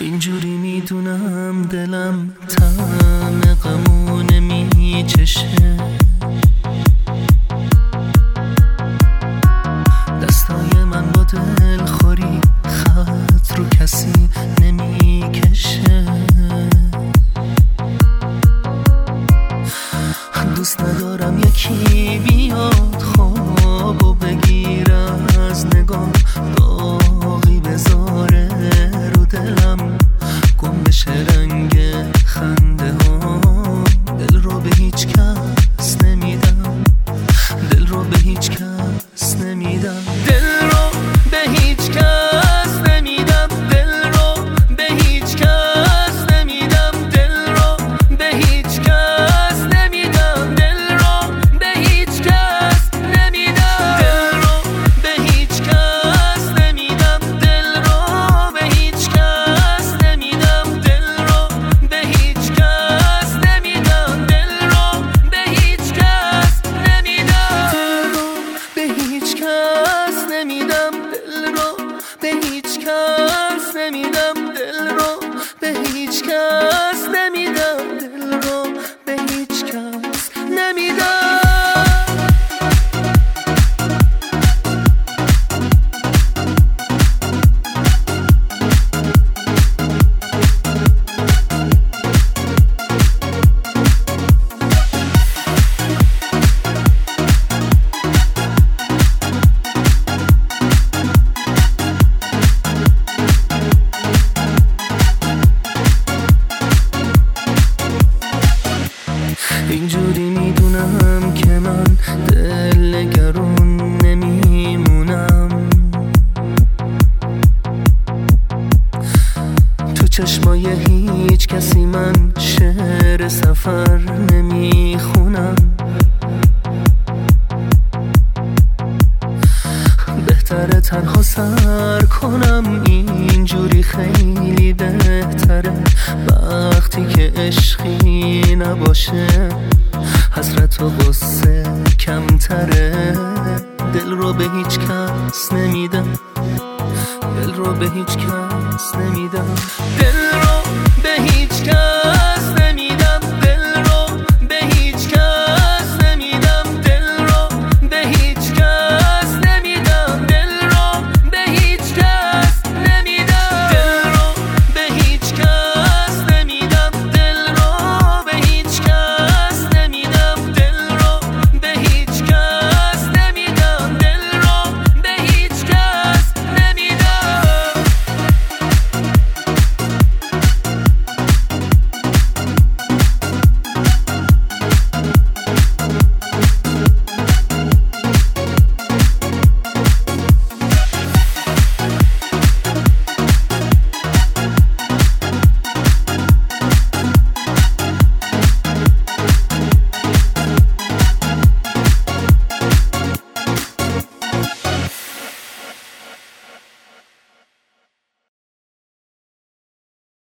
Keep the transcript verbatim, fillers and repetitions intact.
اینجوری میدونم دلم طعم غمو نمیچشه، دستای من با دلخوری خط رو کسی نمیکشه. دوست ندارم یکی بیاد خوابو بگیره از نگاه، داغی بذاره رو دلم، گم بشه رنگ خنده ها. دل رو به هیچ کس نمیدم، دل رو به هیچ کس نمیدم، دل رو به هیچ کس نمیدم، دل رو به هیچ کس نمیدم، دل رو به هیچ کس نمیدم، دل رو به هیچ کس نمیدم، دل رو به هیچ کس نمیدم، دل رو به هیچ کس نمیدم، دل رو به هیچ کس نمیدم، دل رو به هیچ کس نمیدم، دل رو به هیچ کس نمیدم، دل رو به هیچ کس نمیدم، دل رو به هیچ کس نمیدم، دل رو به هیچ کس نمیدم. اینجوری میدونم که من دلگرون نمیمونم، تو چشمای هیچ کسی من شعر سفر نمیخونم. بهتره تنها سر کنم، اینجوری خیلی بهتره، وقتی که عشقی نباشه حسرت و غصه کمتره. دل رو به هیچ کس نمیدم، دل رو به هیچ کس نمیدم، دل رو به هیچ کس